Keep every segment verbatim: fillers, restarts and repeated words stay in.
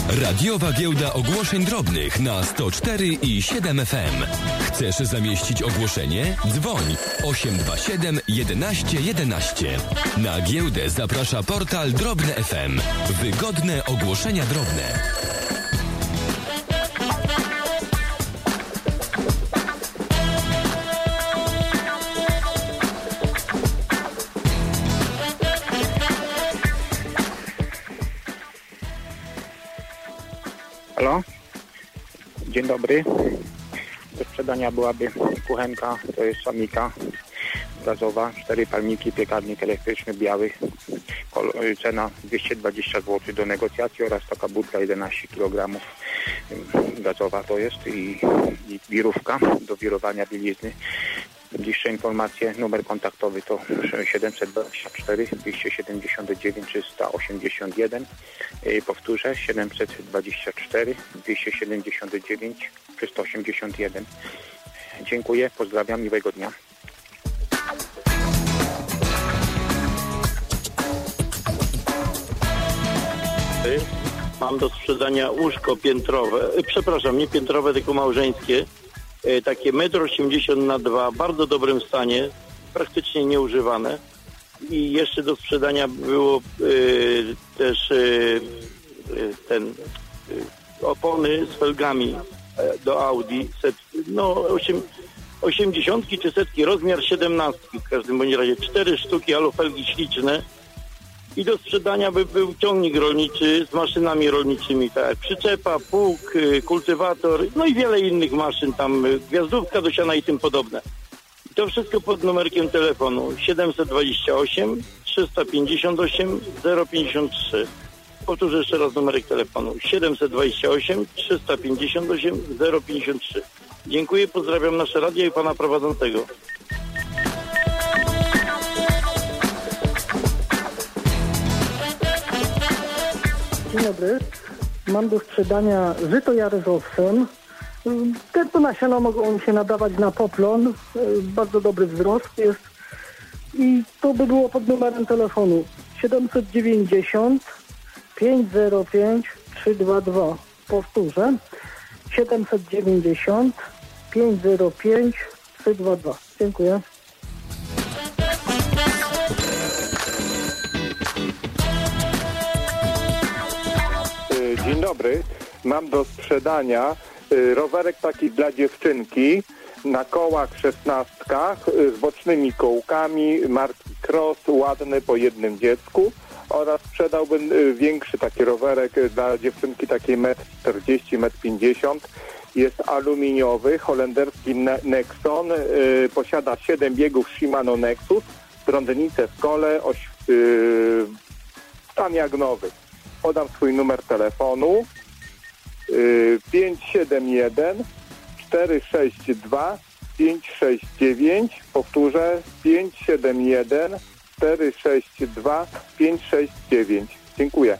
Radiowa Giełda Ogłoszeń Drobnych na sto cztery i siedem F M. Chcesz zamieścić ogłoszenie? Dzwoń osiem dwa siedem jedenaście jedenaście. Na giełdę zaprasza portal Drobne F M. Wygodne ogłoszenia drobne. Halo? Dzień dobry. Do sprzedania byłaby kuchenka, to jest samika gazowa, cztery palniki, piekarnik elektryczny biały, cena dwieście dwadzieścia złotych do negocjacji oraz taka budka jedenaście kilogramów gazowa to jest i, i wirówka do wirowania bielizny. Bliższe informacje, numer kontaktowy to siedemset dwadzieścia cztery dwieście siedemdziesiąt dziewięć trzysta osiemdziesiąt jeden. Powtórzę, siedemset dwadzieścia cztery dwieście siedemdziesiąt dziewięć trzysta osiemdziesiąt jeden. Dziękuję, pozdrawiam, miłego dnia. Mam do sprzedania łóżko piętrowe, przepraszam, nie piętrowe, tylko małżeńskie. Takie metr osiemdziesiąt na dwa, w bardzo dobrym stanie, praktycznie nieużywane. I jeszcze do sprzedania było y, też y, ten y, opony z felgami do Audi, set, no osiemdziesiątki czy setki, rozmiar siedemnastki w każdym bądź razie, cztery sztuki alufelgi śliczne. I do sprzedania by był ciągnik rolniczy z maszynami rolniczymi, tak jak przyczepa, pług, kultywator, no i wiele innych maszyn, tam gwiazdówka do siana i tym podobne. I to wszystko pod numerkiem telefonu siedemset dwadzieścia osiem trzysta pięćdziesiąt osiem zero pięćdziesiąt trzy. Powtórzę jeszcze raz numerek telefonu siedemset dwadzieścia osiem trzysta pięćdziesiąt osiem zero pięćdziesiąt trzy. Dziękuję, pozdrawiam nasze radio i pana prowadzącego. Dzień dobry. Mam do sprzedania żyto jary z owsem. Te nasiona mogą się nadawać na poplon. Bardzo dobry wzrost jest. I to by było pod numerem telefonu siedemset dziewięćdziesiąt pięćset pięć trzy dwa dwa. Powtórzę. siedemset dziewięćdziesiąt pięćset pięć trzy dwa dwa. Dziękuję. Dzień dobry. Mam do sprzedania y, rowerek taki dla dziewczynki na kołach szesnastkach y, z bocznymi kołkami marki Cross, ładny po jednym dziecku, oraz sprzedałbym y, większy taki rowerek y, dla dziewczynki takiej metr czterdzieści, metr pięćdziesiąt. Jest aluminiowy, holenderski ne- Nexon, y, posiada siedem biegów Shimano Nexus, trądnicę w kole, oś, y, stan jak nowy. Podam swój numer telefonu yy, pięć siedem jeden cztery sześć dwa pięć sześć dziewięć. Powtórzę pięć siedem jeden cztery sześć dwa pięć sześć dziewięć. Dziękuję.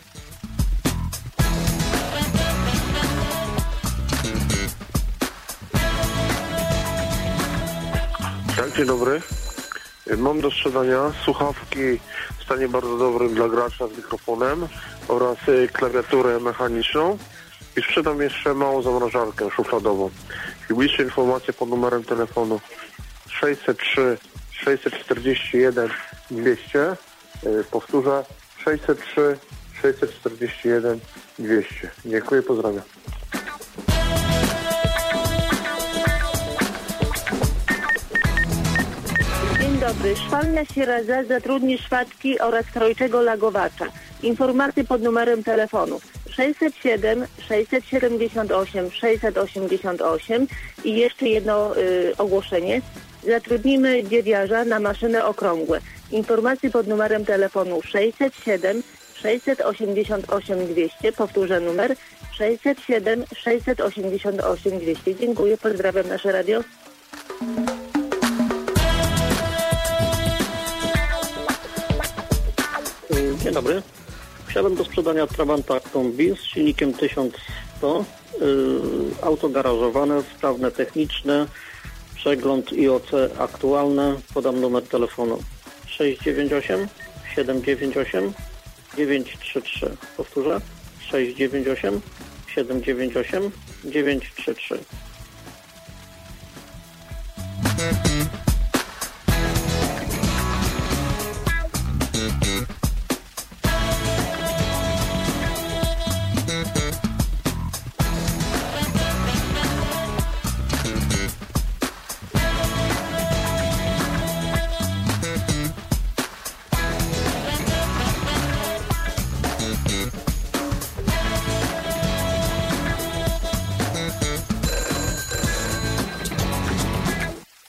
Tak, dzień dobry. Mam do sprzedania słuchawki w stanie bardzo dobrym dla gracza z mikrofonem oraz klawiaturę mechaniczną i sprzedam jeszcze małą zamrażarkę szufladową. I bliższe informacje pod numerem telefonu sześćset trzy sześćset czterdzieści jeden dwieście. Powtórzę sześćset trzy sześćset czterdzieści jeden dwieście. Dziękuję, pozdrawiam. Dzień dobry. Szwalnia Sieradza zatrudni szwadzki oraz krojczego lagowacza. Informacje pod numerem telefonu sześćset siedem sześćset siedemdziesiąt osiem sześćset osiemdziesiąt osiem i jeszcze jedno y, ogłoszenie. Zatrudnimy dziewiarza na maszynę okrągłe. Informacje pod numerem telefonu sześćset siedem sześćset osiemdziesiąt osiem dwieście. Powtórzę numer sześćset siedem sześćset osiemdziesiąt osiem dwieście. Dziękuję, pozdrawiam nasze radio. Dzień dobry. Chciałbym do sprzedania Trabanta Kombi z silnikiem tysiąc sto. Yy, auto garażowane, sprawne techniczne, przegląd I O C aktualne. Podam numer telefonu sześć dziewięć osiem siedem dziewięć osiem dziewięć trzy trzy. Powtórzę sześć dziewięć osiem siedem dziewięć osiem dziewięć trzy trzy.